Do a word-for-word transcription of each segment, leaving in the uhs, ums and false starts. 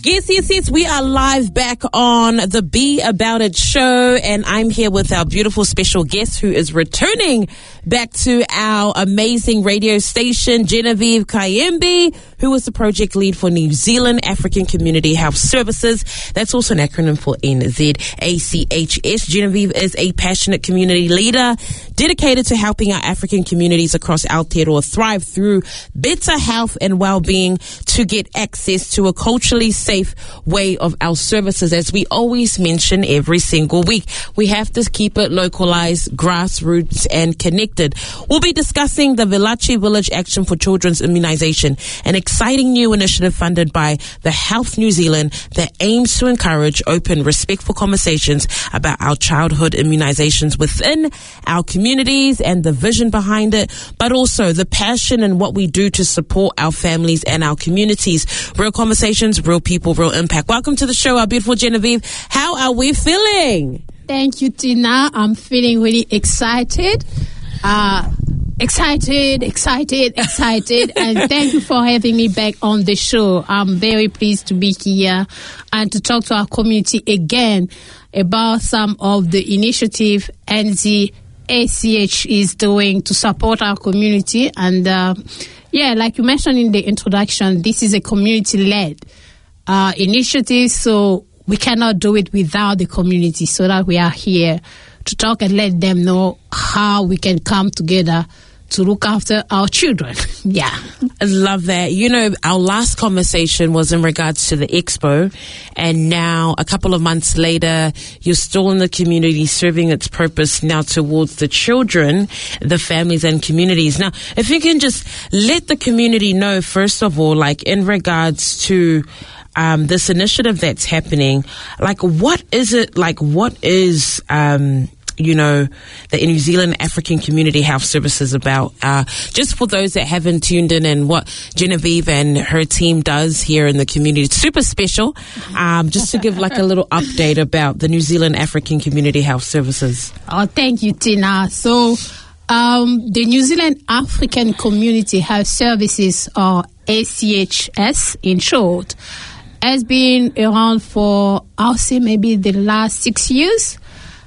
Yes, yes, yes. We are live back on the Be About It show, and I'm here with our beautiful special guest who is returning back to our amazing radio station, Genevieve Kayembe, who is the project lead for New Zealand African Community Health Services. That's also an acronym for N Z A C H S. Genevieve is a passionate community leader dedicated to helping our African communities across Aotearoa thrive through better health and well-being to get access to a culturally safe way of our services. As we always mention every single week, we have to keep it localized, grassroots, and connected. We'll be discussing the Vilachi Village Action for Children's Immunization, an exciting new initiative funded by the Health New Zealand that aims to encourage open, respectful conversations about our childhood immunizations within our communities and the vision behind it, but also the passion and what we do to support our families and our communities. Real conversations, real people, real impact. Welcome to the show, our beautiful Genevieve. How are we feeling? Thank you, Tina. I'm feeling really excited. Uh, excited, excited, excited. And thank you for having me back on the show. I'm very pleased to be here and to talk to our community again about some of the initiative N Z A C H is doing to support our community. And uh, yeah, like you mentioned in the introduction, this is a community-led uh, initiative, so we cannot do it without the community, so that we are here to talk and let them know how we can come together to look after our children. Yeah. I love that. You know, our last conversation was in regards to the expo, and now a couple of months later, you're still in the community serving its purpose now towards the children, the families and communities. Now, if you can just let the community know, first of all, like in regards to um, this initiative that's happening, like what is it, like what is, um, you know, the New Zealand African Community Health Services about, uh, just for those that haven't tuned in, and what Genevieve and her team does here in the community. It's super special. Um, just to give like a little update about the New Zealand African Community Health Services. Oh, thank you, Tina. So, um, the New Zealand African Community Health Services, or A C H S in short, has been around for, I'll say maybe the last six years.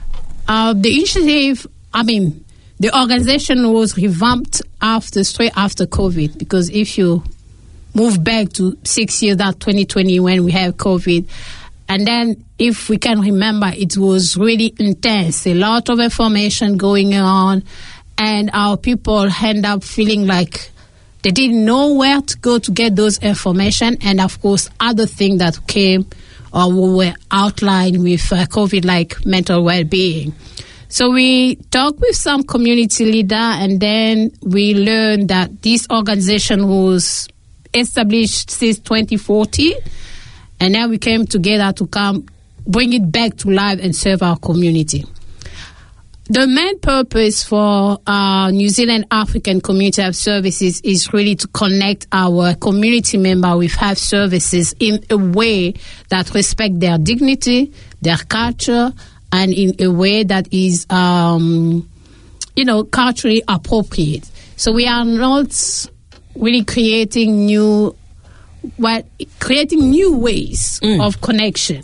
Uh, the initiative, I mean, the organization was revamped after, straight after COVID, because if you move back to six years, that twenty twenty when we have COVID, and then if we can remember, it was really intense, a lot of information going on, and our people end up feeling like they didn't know where to go to get those information, and of course, other things that came or were outlined with uh, COVID, like mental well-being. So we talked with some community leader, and then we learned that this organization was established since twenty fourteen, and now we came together to come bring it back to life and serve our community. The main purpose for uh, New Zealand African Community Health Services is really to connect our community member with health services in a way that respects their dignity, their culture, and in a way that is, um, you know, culturally appropriate. So we are not really creating new, what creating new ways mm. of connection.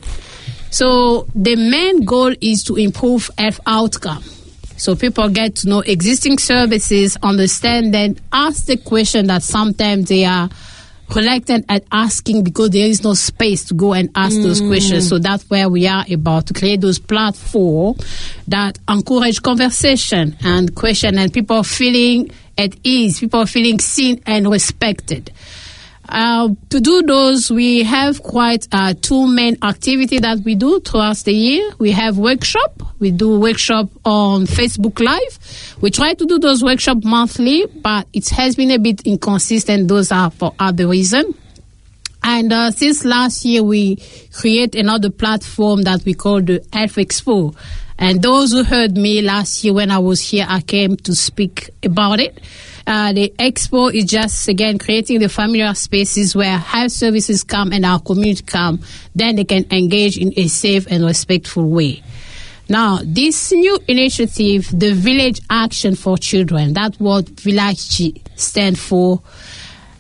So the main goal is to improve health outcome. So people get to know existing services, understand, then ask the question that sometimes they are reluctant at asking because there is no space to go and ask mm. those questions. So that's where we are about to create those platforms that encourage conversation and question, and people feeling at ease, people feeling seen and respected. Uh, to do those, we have quite uh, two main activities that we do throughout the year. We have workshop. We do workshop on Facebook Live. We try to do those workshops monthly, but it has been a bit inconsistent. Those are for other reasons. And uh, since last year, we create another platform that we call the Health Expo. And those who heard me last year when I was here, I came to speak about it. Uh, the expo is just, again, creating the familiar spaces where health services come and our community come. Then they can engage in a safe and respectful way. Now, this new initiative, the Village Action for Children, that's what Vilachi stands for.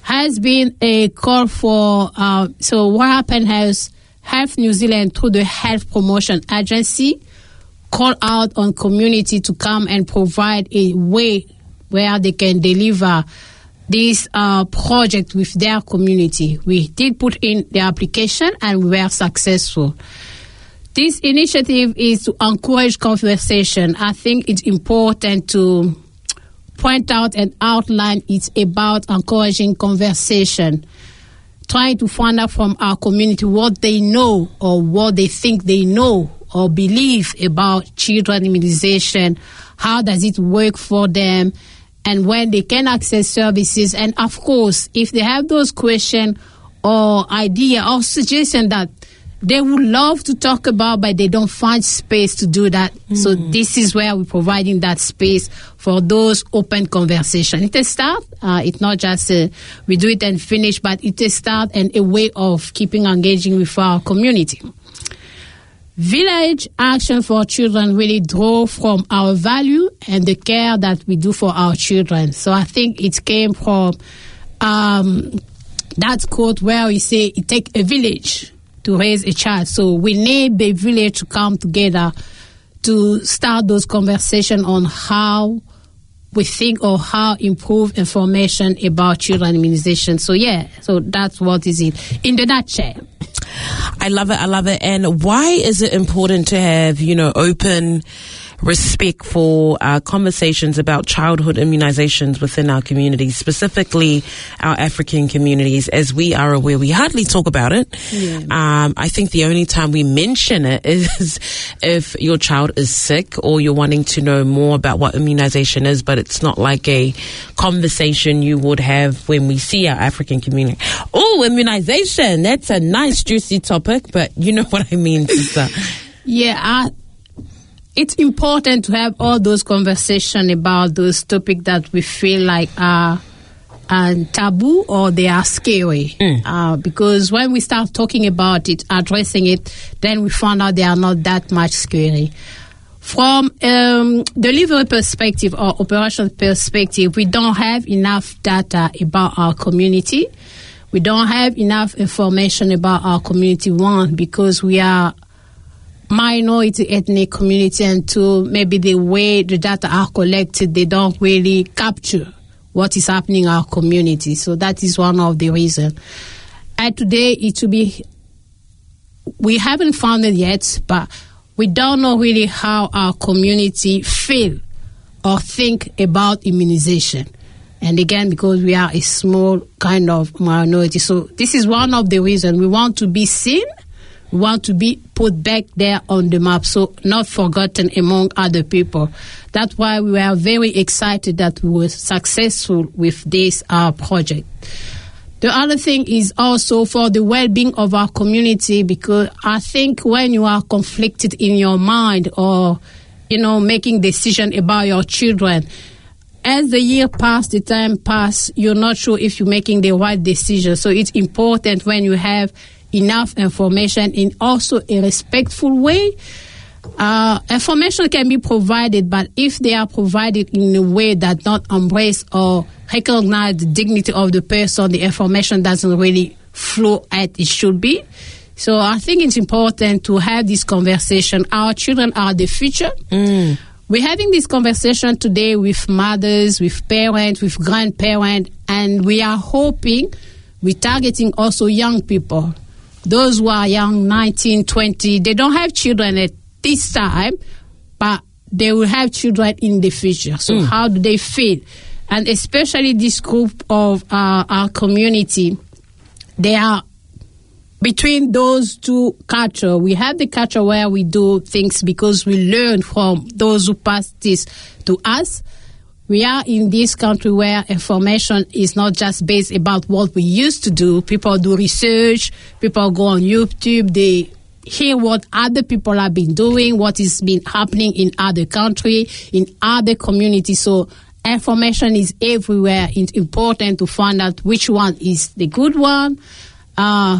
has been a call for, uh, so what happened has Health New Zealand, through the Health Promotion Agency, called out on community to come and provide a way where they can deliver this uh, project with their community. We did put in the application and we were successful. This initiative is to encourage conversation. I think it's important to point out and outline it's about encouraging conversation, trying to find out from our community what they know or what they think they know or believe about children immunization, how does it work for them, and when they can access services. And of course, if they have those questions or idea or suggestion that they would love to talk about, but they don't find space to do that. Mm. So this is where we're providing that space for those open conversations. It's a start. Uh, it's not just a, we do it and finish, but it's a start and a way of keeping engaging with our community. Village Action for Children really draw from our value and the care that we do for our children. So I think it came from um, that quote where we say it takes a village to raise a child. So we need the village to come together to start those conversations on how we think or how improve information about children immunization. So yeah, so that's what is it in the nutshell. I love it. I love it. And why is it important to have, you know, open, respectful uh, conversations about childhood immunizations within our communities, specifically our African communities? As we are aware, we hardly talk about it. Yeah. Um, I think the only time we mention it is if your child is sick or you're wanting to know more about what immunization is, but it's not like a conversation you would have when we see our African community. Oh, immunization, that's a nice juicy topic, but you know what I mean, sister. Yeah, I it's important to have all those conversations about those topics that we feel like are, are taboo or they are scary. Mm. Uh, because when we start talking about it, addressing it, then we find out they are not that much scary. From um, delivery perspective or operation perspective, we don't have enough data about our community. We don't have enough information about our community, one, because we are minority ethnic community, and two, maybe the way the data are collected, they don't really capture what is happening in our community. So that is one of the reasons. And today, it will be, we haven't found it yet, but we don't know really how our community feel or think about immunization. And again, because we are a small kind of minority. So this is one of the reasons we want to be seen. We want to be put back there on the map, so not forgotten among other people. That's why we were very excited that we were successful with this uh, project. The other thing is also for the well-being of our community, because I think when you are conflicted in your mind or, you know, making decisions about your children, as the year passed, the time passed, you're not sure if you're making the right decision. So it's important when you have enough information in also a respectful way. Uh, information can be provided, but if they are provided in a way that not embrace or recognize the dignity of the person, the information doesn't really flow as it should be. So I think it's important to have this conversation. Our children are the future. Mm. We're having this conversation today with mothers, with parents, with grandparents, and we are hoping we're targeting also young people. Those who are young, nineteen, twenty, they don't have children at this time, but they will have children in the future. So mm. how do they feel? And especially this group of uh, our community, they are between those two cultures. We have the culture where we do things because we learn from those who pass this to us. We are in this country where information is not just based about what we used to do. People do research, people go on YouTube, they hear what other people have been doing, what is been happening in other countries, in other communities. So information is everywhere. It's important to find out which one is the good one, uh,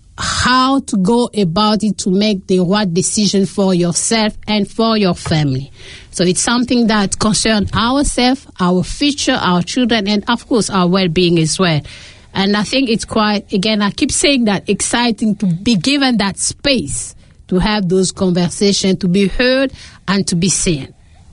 how to go about it to make the right decision for yourself and for your family. So it's something that concerns ourselves, our future, our children, and of course our well-being as well. And I think it's quite, again, I keep saying that, exciting to be given that space to have those conversations, to be heard and to be seen.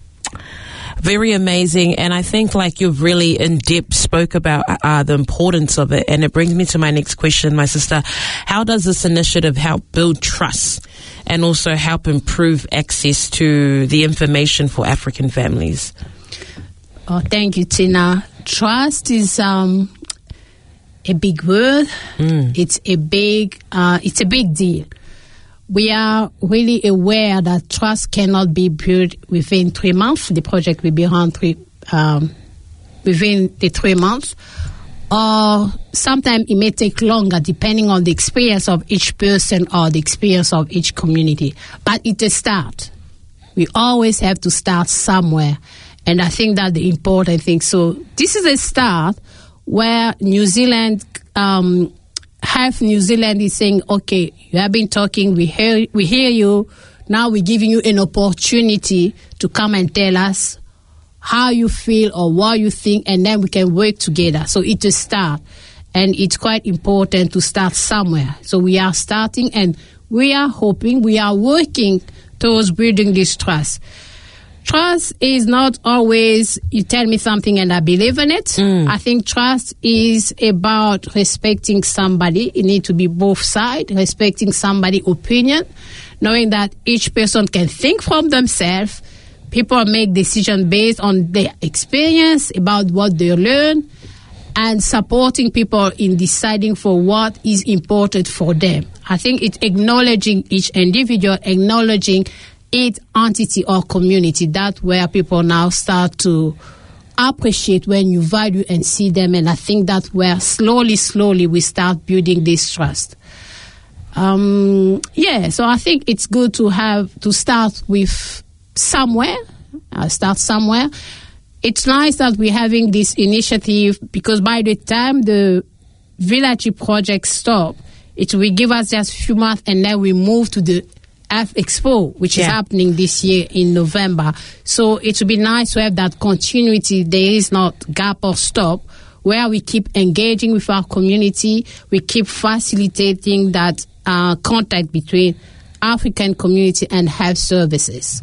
Very amazing. And I think like you've really in depth spoke about uh, the importance of it. And it brings me to my next question, my sister. How does this initiative help build trust and also help improve access to the information for African families? Oh, thank you, Tina. Trust is um, a big word. Mm. It's a big, uh, it's a big deal. We are really aware that trust cannot be built within three months. The project will be around three, um, within the three months. Or sometimes it may take longer depending on the experience of each person or the experience of each community. But it's a start. We always have to start somewhere. And I think that's the important thing. So this is a start where New Zealand, um, half New Zealand is saying, okay, you have been talking, we hear, we hear you, now we're giving you an opportunity to come and tell us how you feel or what you think, and then we can work together. So it's a start, and it's quite important to start somewhere. So we are starting, and we are hoping, we are working towards building this trust. Trust is not always you tell me something and I believe in it. Mm. I think trust is about respecting somebody. It needs to be both sides, respecting somebody's opinion, knowing that each person can think from themselves. People make decisions based on their experience, about what they learn, and supporting people in deciding for what is important for them. I think it's acknowledging each individual, acknowledging each entity or community. That's where people now start to appreciate when you value and see them. And I think that's where slowly, slowly we start building this trust. Um, yeah, so I think it's good to have to start with somewhere. Uh, start somewhere. It's nice that we're having this initiative because by the time the Village project stop, it will give us just a few months and then we move to the F Expo, which yeah. is happening this year in November. So it would be nice to have that continuity. There is not gap or stop where we keep engaging with our community. We keep facilitating that uh, contact between African community and health services.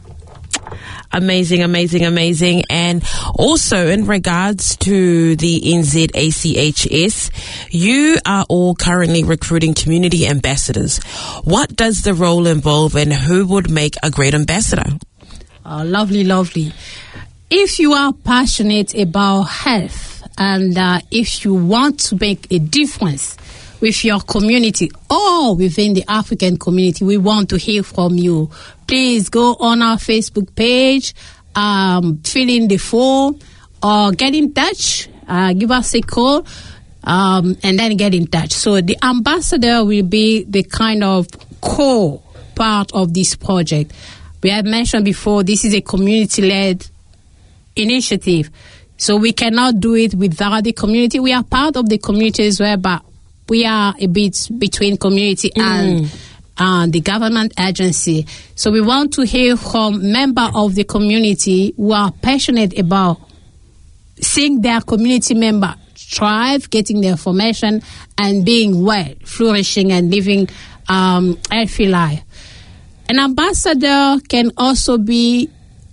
Amazing, amazing, amazing. And also in regards to the N Z A C H S, you are all currently recruiting community ambassadors. What does the role involve and who would make a great ambassador? Oh, lovely, lovely. If you are passionate about health and uh, if you want to make a difference with your community or within the African community, we want to hear from you. Please go on our Facebook page, um, fill in the form, or get in touch. Uh, give us a call, um, and then get in touch. So the ambassador will be the kind of core part of this project. We have mentioned before, this is a community-led initiative. So we cannot do it without the community. We are part of the community as well, but we are a bit between community mm. and uh, the government agency. So we want to hear from members of the community who are passionate about seeing their community member thrive, getting their information, and being well, flourishing, and living um, a healthy life. An ambassador can also be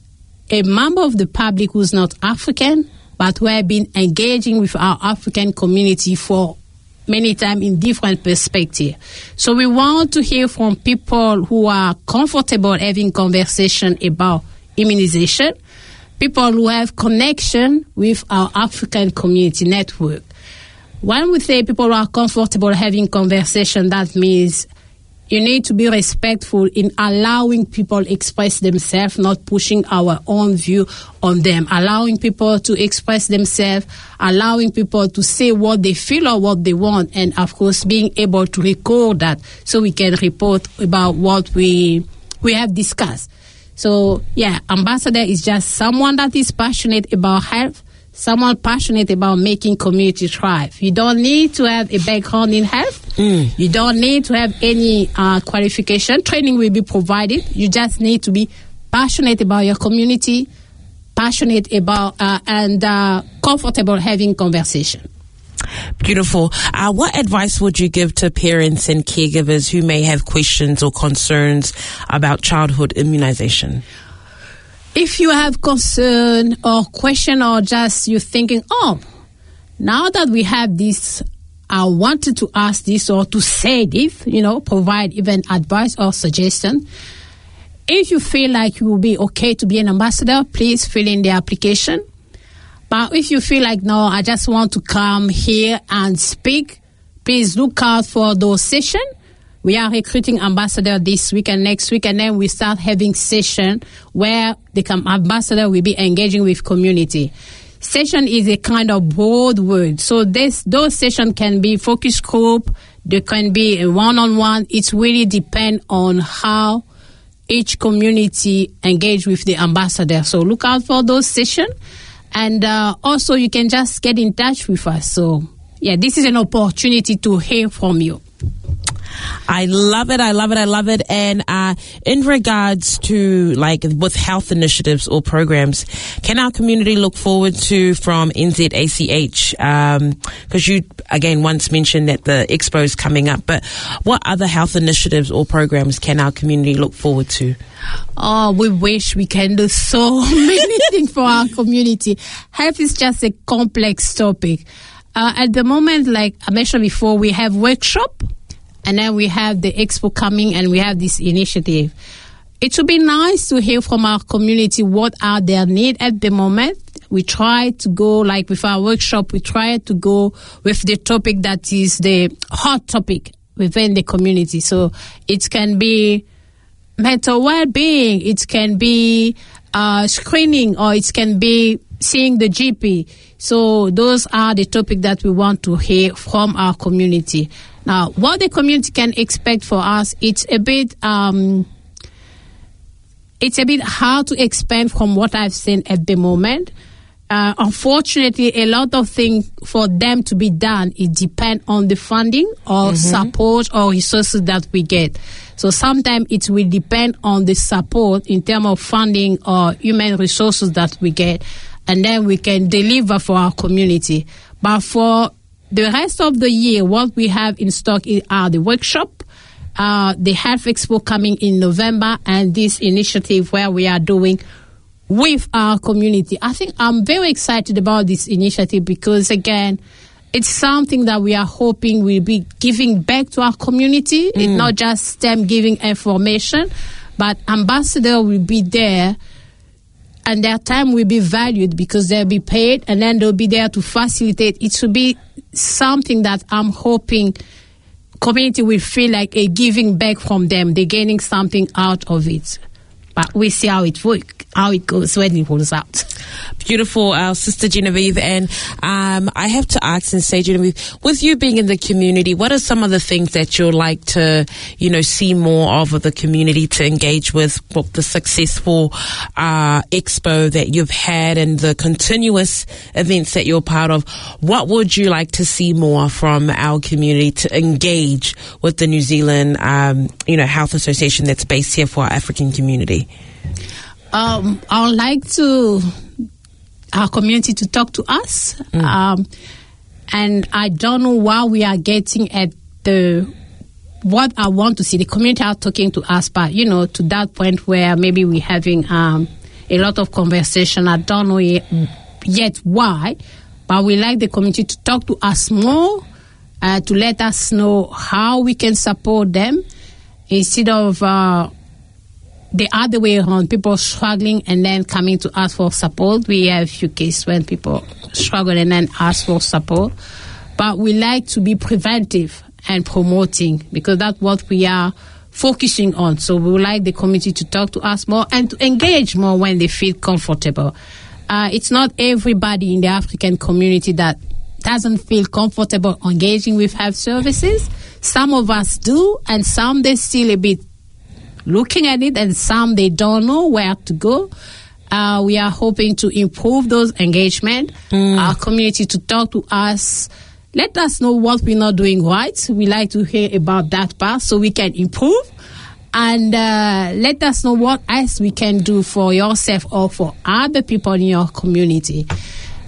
a member of the public who's not African, but who have been engaging with our African community for many times in different perspectives. So we want to hear from people who are comfortable having conversation about immunization, people who have connection with our African community network. When we say people who are comfortable having conversation, that means you need to be respectful in allowing people express themselves, not pushing our own view on them, allowing people to express themselves, allowing people to say what they feel or what they want, and of course being able to record that so we can report about what we we have discussed. So yeah, ambassador is just someone that is passionate about health, someone passionate about making community thrive. You don't need to have a background in health. Mm. You don't need to have any uh, qualification. Training will be provided. You just need to be passionate about your community, passionate about uh, and uh, comfortable having conversation. Beautiful. Uh, what advice would you give to parents and caregivers who may have questions or concerns about childhood immunization? If you have concern or question, or just you're thinking, oh, now that we have this, I wanted to ask this or to say this, you know, provide even advice or suggestion. If you feel like you will be okay to be an ambassador, please fill in the application. But if you feel like, no, I just want to come here and speak, please look out for those sessions. We are recruiting ambassador this week and next week, and then we start having session where the ambassador will be engaging with community. Session is a kind of broad word. So this, those sessions can be focus group, they can be a one-on-one. It really depends on how each community engage with the ambassador. So look out for those sessions. And uh, also you can just get in touch with us. So yeah, this is an opportunity to hear from you. I love it. I love it. I love it. And uh, in regards to like with health initiatives or programs, can our community look forward to from N Z A C H? Um, because you, again, once mentioned that the expo is coming up, but what other health initiatives or programs can our community look forward to? Oh, we wish we can do so many things for our community. Health is just a complex topic. Uh, at the moment, like I mentioned before, we have workshop. And then we have the expo coming, and we have this initiative. It would be nice to hear from our community what are their needs at the moment. We try to go, like with our workshop, we try to go with the topic that is the hot topic within the community. So it can be mental well-being, it can be uh, screening, or it can be seeing the G P. So those are the topics that we want to hear from our community. Now, what the community can expect for us, it's a bit, um, it's a bit hard to expand from what I've seen at the moment. Uh, unfortunately, a lot of things for them to be done, it depends on the funding or mm-hmm. support or resources that we get. So sometimes it will depend on the support in terms of funding or human resources that we get, and then we can deliver for our community. But for the rest of the year, what we have in stock are the workshop, uh, the Health Expo coming in November, and this initiative where we are doing with our community. I think I'm very excited about this initiative because, again, it's something that we are hoping will be giving back to our community. Mm. It's not just them giving information, but ambassador will be there, and their time will be valued because they'll be paid, and then they'll be there to facilitate. It will be something that I'm hoping community will feel like a giving back from them. They're gaining something out of it. But we see how it works, how it goes when it rolls out. Beautiful, our sister Genevieve. And um, I have to ask and say, Genevieve, with you being in the community, what are some of the things that you'd like to, you know, see more of the community to engage with, with the successful uh, expo that you've had and the continuous events that you're part of? What would you like to see more from our community to engage with the New Zealand, um, you know, Health Association that's based here for our African community? Um, I would like to our community to talk to us, mm. um, and I don't know why we are getting at the what I want to see. The community are talking to us, but you know, to that point where maybe we're having um, a lot of conversation. I don't know yet, yet why, but we like the community to talk to us more, uh, to let us know how we can support them instead of. Uh, The other way around, people struggling and then coming to us for support. We have a few cases when people struggle and then ask for support. But we like to be preventive and promoting because that's what we are focusing on. So we would like the community to talk to us more and to engage more when they feel comfortable. Uh, it's not everybody in the African community that doesn't feel comfortable engaging with health services. Some of us do, and some they still a bit looking at it, and some they don't know where to go. Uh, we are hoping to improve those engagement, mm. our community to talk to us, let us know what we're not doing right. We like to hear about that part so we can improve, and uh, let us know what else we can do for yourself or for other people in your community.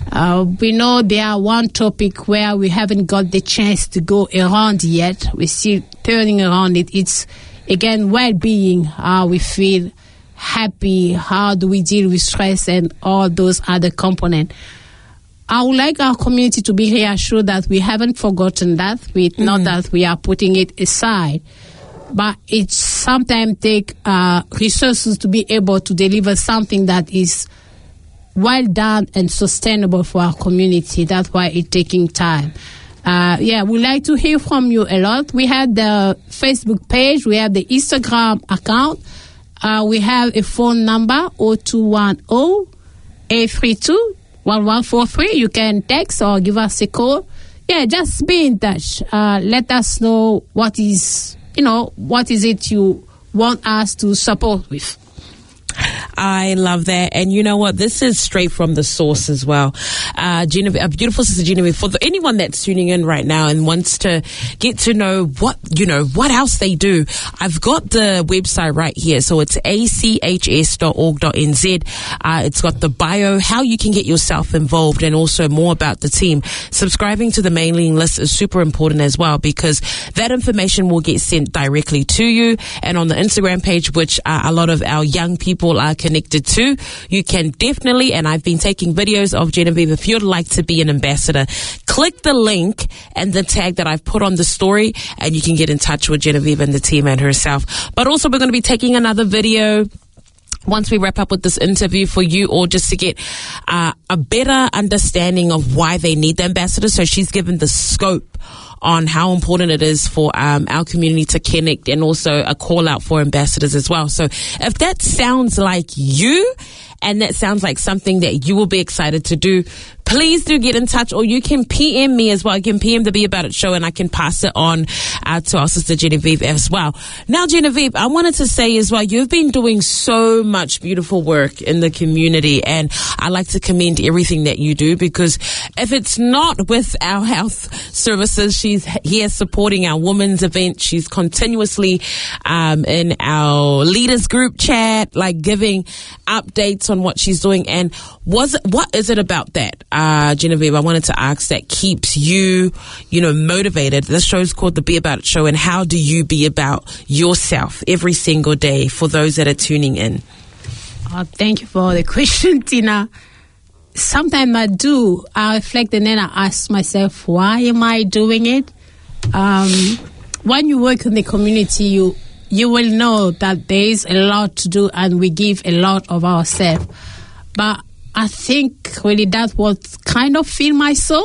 Uh, we know there are one topic where we haven't got the chance to go around yet. We're still turning around it. It's, again, well-being, how we feel happy, how do we deal with stress and all those other components. I would like our community to be reassured that we haven't forgotten that. We, mm-hmm. Not that we are putting it aside. But it sometimes takes uh, resources to be able to deliver something that is well done and sustainable for our community. That's why it's taking time. Uh, yeah, we'd like to hear from you a lot. We have the Facebook page. We have the Instagram account. Uh, we have a phone number, zero two one zero, eight three two, one one four three. You can text or give us a call. Yeah, just be in touch. Uh, let us know what is, you know, what is it you want us to support with. I love that. And you know what? This is straight from the source as well. Uh, Genevieve, a beautiful sister Genevieve, for the, anyone that's tuning in right now and wants to get to know what, you know, what else they do, I've got the website right here. So it's a c h s dot org dot n z. Uh, it's got the bio, how you can get yourself involved, and also more about the team. Subscribing to the mailing list is super important as well, because that information will get sent directly to you. And on the Instagram page, which uh, a lot of our young people are connected to, you can definitely, and I've been taking videos of Genevieve, if you'd like to be an ambassador, click the link and the tag that I've put on the story, and you can get in touch with Genevieve and the team and herself. But also, we're going to be taking another video once we wrap up with this interview for you, or just to get uh, a better understanding of why they need the ambassador. So she's given the scope on how important it is for um, our community to connect, and also a call out for ambassadors as well. So if that sounds like you, and that sounds like something that you will be excited to do, please do get in touch, or you can P M me as well. You can P M the Be About It show, and I can pass it on uh, to our sister Genevieve as well. Now, Genevieve, I wanted to say as well, you've been doing so much beautiful work in the community, and I like to commend everything that you do, because if it's not with our health services, she's here supporting our women's event. She's continuously um, in our leaders group chat, like giving updates on what she's doing. And was it, what is it about that? Uh, Genevieve, I wanted to ask, that keeps you, you know, motivated. This show is called the Be About It Show, and how do you be about yourself every single day for those that are tuning in? Oh, thank you for the question, Tina. Sometimes I do. I reflect and then I ask myself, why am I doing it? Um, when you work in the community, you you will know that there is a lot to do, and we give a lot of ourselves. But I think really that's what kind of fills my soul.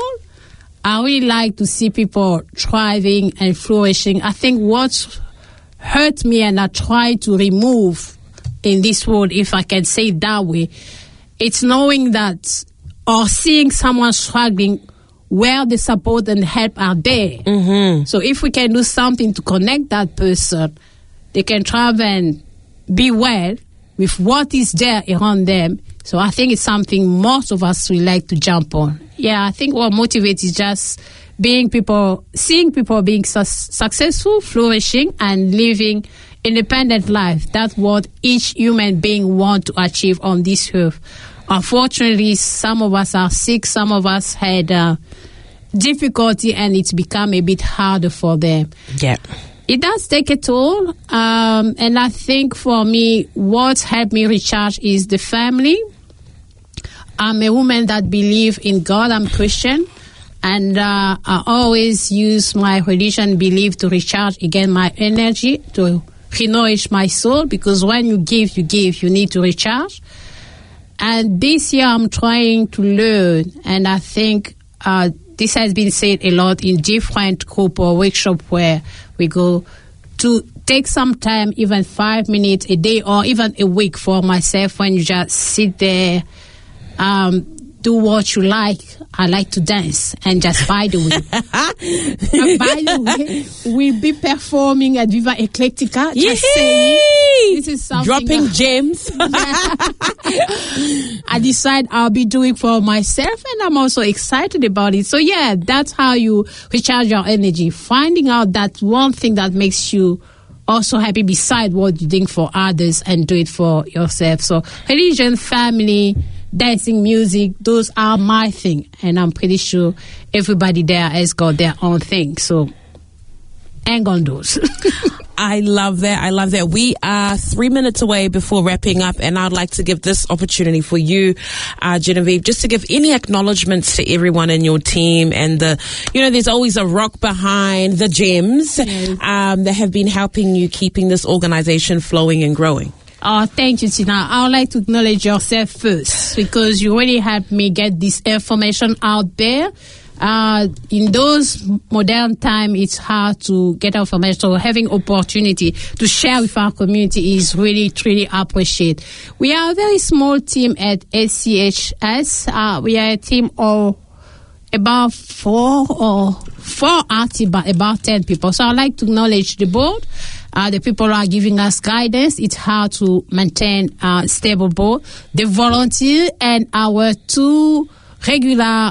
I really like to see people thriving and flourishing. I think what hurt me and I try to remove in this world, if I can say it that way, it's knowing that, or seeing someone struggling where the support and help are there. Mm-hmm. So if we can do something to connect that person, they can thrive and be well with what is there around them. So I think it's something most of us will like to jump on. Yeah, I think what motivates is just being people, seeing people being su- successful, flourishing, and living independent life. That's what each human being wants to achieve on this earth. Unfortunately, some of us are sick, some of us had uh, difficulty, and it's become a bit harder for them. Yeah. It does take a toll, um, and I think for me, what helped me recharge is the family. I'm a woman that believes in God. I'm Christian, and uh, I always use my religion belief to recharge again my energy, to renourish my soul, because when you give, you give, you need to recharge. And this year I'm trying to learn, and I think uh, this has been said a lot in different group or workshop where we go, to take some time, even five minutes a day or even a week for myself, when you just sit there, um, do what you like. I like to dance, and just by the way, uh, by the way, we'll be performing at Viva Eclectica. Just saying, this is something dropping uh, gems. I decide I'll be doing for myself, and I'm also excited about it. So yeah, that's how you recharge your energy. Finding out that one thing that makes you also happy beside what you think for others, and do it for yourself. So religion, family, dancing music, those are my thing. And I'm pretty sure everybody there has got their own thing. So hang on those. I love that. I love that. We are three minutes away before wrapping up, and I'd like to give this opportunity for you, uh, Genevieve, just to give any acknowledgements to everyone in your team. And the, you know, there's always a rock behind the gems yes. um, that have been helping you keeping this organization flowing and growing. Oh, thank you, Tina. I would like to acknowledge yourself first because you really helped me get this information out there. Uh, in those modern times, it's hard to get information. So having opportunity to share with our community is really, truly appreciated. We are a very small team at S C H S. Uh, we are a team of about four or four active, but about ten people. So I'd like to acknowledge the board. Uh, the people who are giving us guidance. It's hard to maintain a stable board. The volunteer and our two regular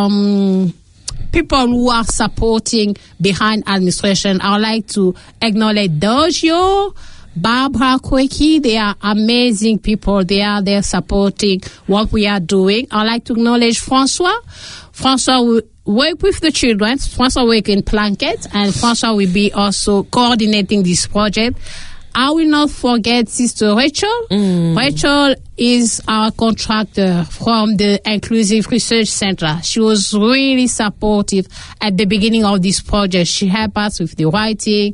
um, people who are supporting behind administration. I would like to acknowledge Dojo, Barbara Kweki. They are amazing people. They are there supporting what we are doing. I would like to acknowledge Francois. Francois will work with the children. Francois work in Planket, and Francois will be also coordinating this project. I will not forget Sister Rachel. Mm. Rachel is our contractor from the Inclusive Research Center. She was really supportive at the beginning of this project. She helped us with the writing,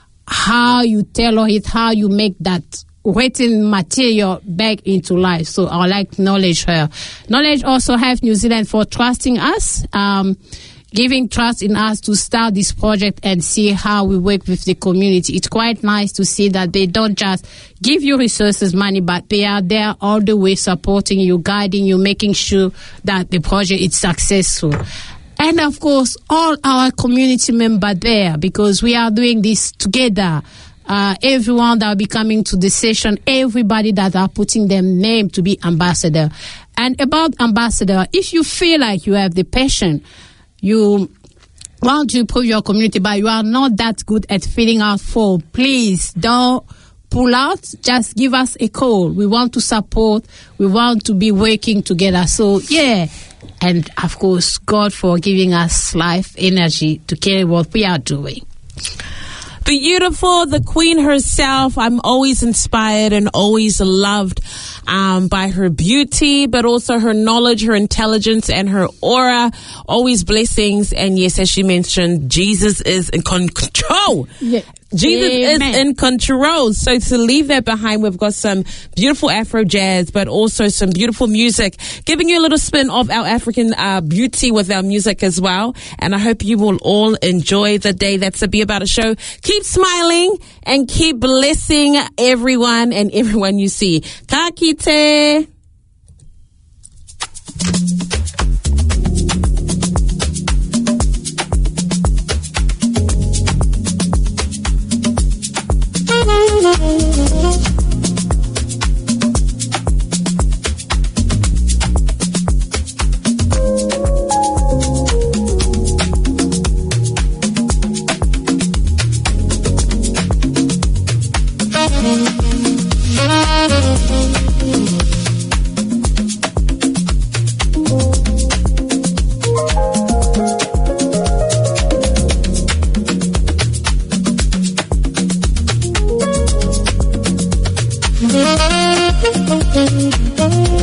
how you tailor it, how you make that written material back into life. So I would like to acknowledge her. Knowledge also have New Zealand for trusting us. Um, giving trust in us to start this project and see how we work with the community. It's quite nice to see that they don't just give you resources, money, but they are there all the way supporting you, guiding you, making sure that the project is successful. And of course, all our community members there, because we are doing this together. Uh, everyone that will be coming to the session, everybody that are putting their name to be ambassador. And about ambassador, if you feel like you have the passion, you want to improve your community, but you are not that good at filling out form, please don't pull out. Just give us a call. We want to support. We want to be working together. So, yeah. And, of course, God for giving us life, energy to carry what we are doing. Beautiful, the queen herself. I'm always inspired and always loved um, by her beauty, but also her knowledge, her intelligence, and her aura. Always blessings. And yes, as she mentioned, Jesus is in control. Yeah. Jesus Amen. Is in control. So to leave that behind, we've got some beautiful Afro jazz, but also some beautiful music, giving you a little spin of our African uh, beauty with our music as well. And I hope you will all enjoy the day. That's a Be About It show. Keep smiling and keep blessing everyone and everyone you see. Ka kite. Thank you.